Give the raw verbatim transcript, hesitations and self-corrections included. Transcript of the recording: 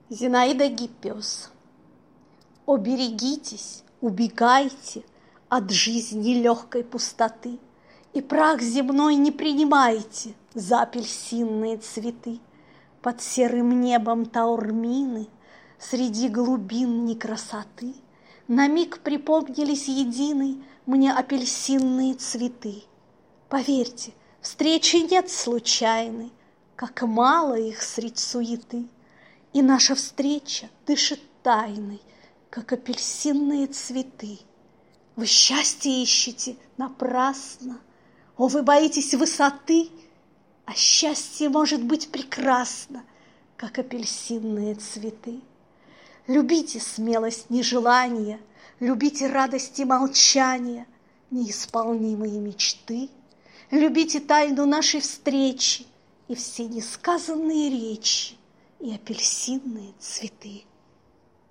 Зинаида Гиппиус. О, берегитесь, убегайте от жизни легкой пустоты, и прах земной не принимайте за апельсинные цветы. Под серым небом Таурмины, среди глубин некрасоты, на миг припомнились единой мне апельсинные цветы. Поверьте, встречи нет случайной, как мало их средь суеты, и наша встреча дышит тайной, как апельсинные цветы. Вы счастье ищете напрасно, о, вы боитесь высоты, а счастье может быть прекрасно, как апельсинные цветы. Любите смелость нежелания, любите радости молчания, неисполнимые мечты, любите тайну нашей встречи и все несказанные речи и апельсинные цветы.